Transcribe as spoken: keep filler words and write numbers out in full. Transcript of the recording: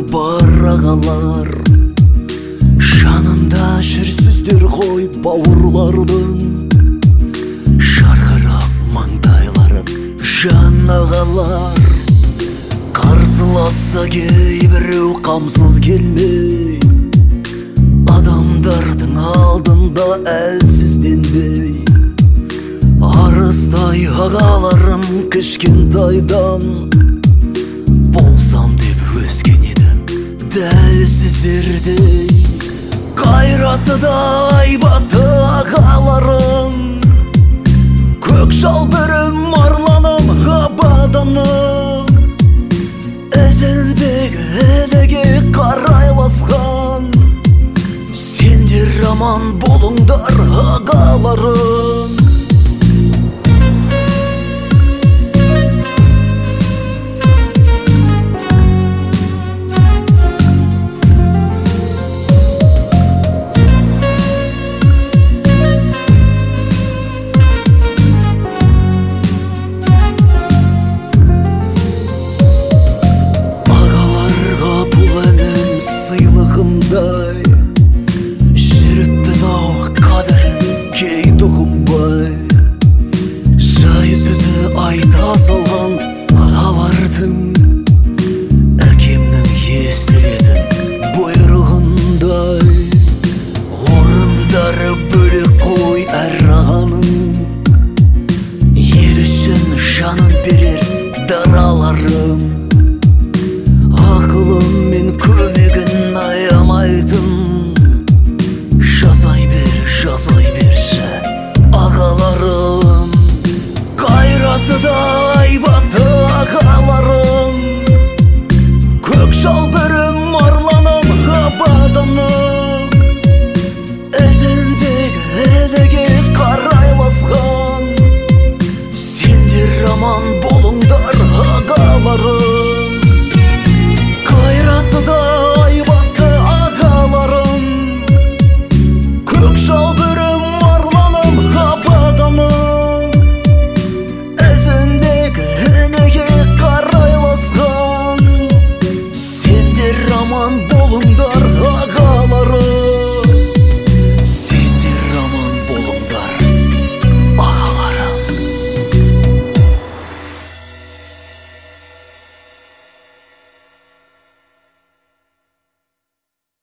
бар ағалар, жанында жүрсіздер ғой бауырлардың, жарқырап маңдайларын жан ағалар. Қарсыласса кейбіреу қамсыз келмей, адамдардың алдында әлсізденбей, арыстай ағаларым кішкентайдан болсам деп өскен едім дәл сіздердей. Қайраты да айбаты ағаларым, көк жалбырым арланым ғабаданым, ізіндегі іліге қарайласқан. Сендер аман болыңдар ағаларым. Жүріппін ау қадірін кей тұғынбай, жай сөзі айта салған ағалардың, әкемнің естілетін бұйрығындай. Орындары бөлек қой әр ағаның, ел үшін жанын берер дараларым. Ақылым мен көмегін аямайтын, жазай бер, жазай берші ағаларым. Қайраты да айбаты ағаларым, көк жалбырым арланым ғабаданым, ізіндегі іліге қарайласқан. Сендер аман болыңдар ағаларым. Қайраты да айбаты ағаларым, көк жалбырым арланым ғабаданым, ізіндегі іліге қарайласқан. Сендер аман болыңдар ағаларым.